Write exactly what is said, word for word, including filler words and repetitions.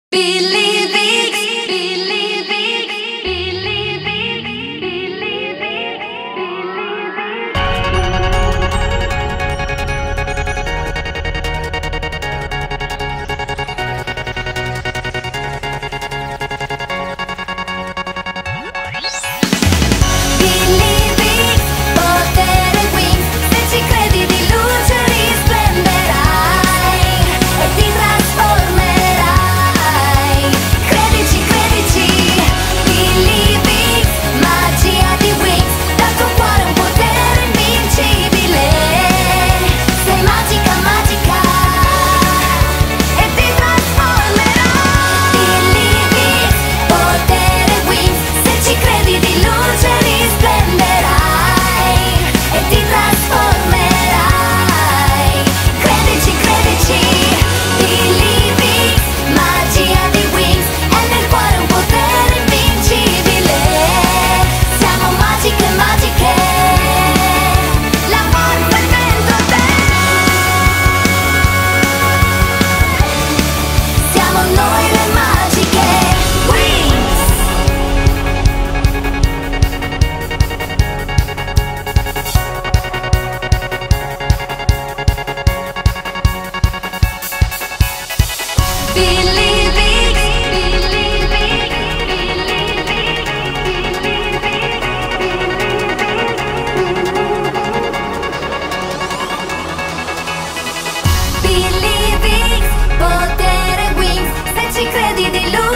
Believe it, believe it, believe it, believe it. Believe it, potere wings, se ci credi di luce risplenderai e ti trasformerai. Credici, credici, believe it, magia di wings, dal tuo cuore un potere invincibile. Sei magica, magica e ti trasformerai. Believe it, potere wings, se ci credi di luce risplenderai e ti trasformerai. Credici, credici, believe it, magia di wings, è nel cuore un potere invincibile. Siamo magiche, magiche, l'amore è dentro te. Siamo noi le magiche wings. Believe it, believe it, believe it, believe it. Believe it, potere wings, se ci credi di lui.